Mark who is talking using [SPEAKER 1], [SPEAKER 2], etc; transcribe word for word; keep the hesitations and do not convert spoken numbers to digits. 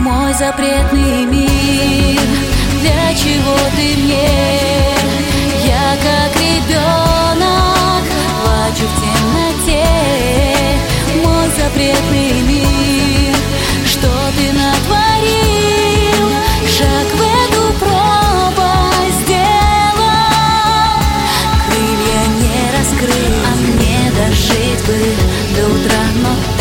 [SPEAKER 1] Мой запретный мир, для чего ты мне? Я как ребенок плачу в темноте. Мой запретный мир, что ты натворил? Шаг в эту пропасть сделал, крылья не раскрыл, а мне дожить бы до утра, но